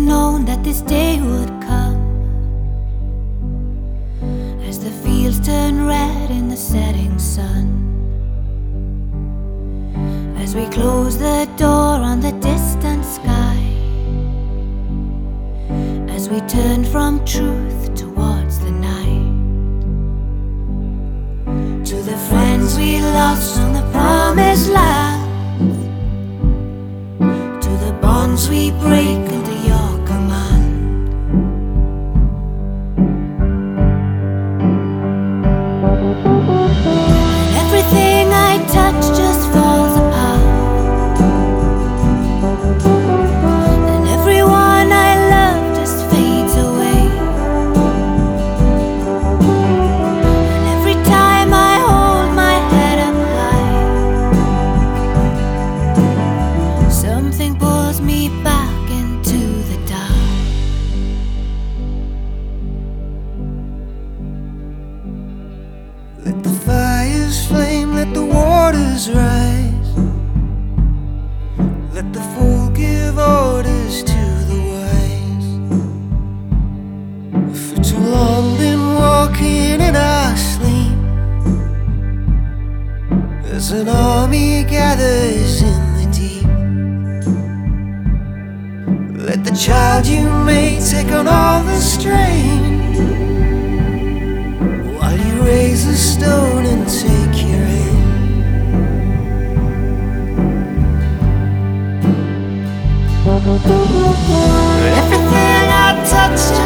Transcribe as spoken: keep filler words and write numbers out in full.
known that this day would come, as the fields turn red in the setting sun, as we close the door on the distant sky, as we turn from truth towards the night. To the friends we lost on the promised land, to the bonds we break under your command, and everything I touch just falls apart, and everyone I love just fades away, and every time I hold my head up high, something pulls me back into the dark. Let the fires flame, let the waters rise, let the fool give orders to the wise. For too long been walking in our sleep, as an army gathers in the deep. Let the child you made take on all the strain, while you raise a stone and take your aim. Everything I touch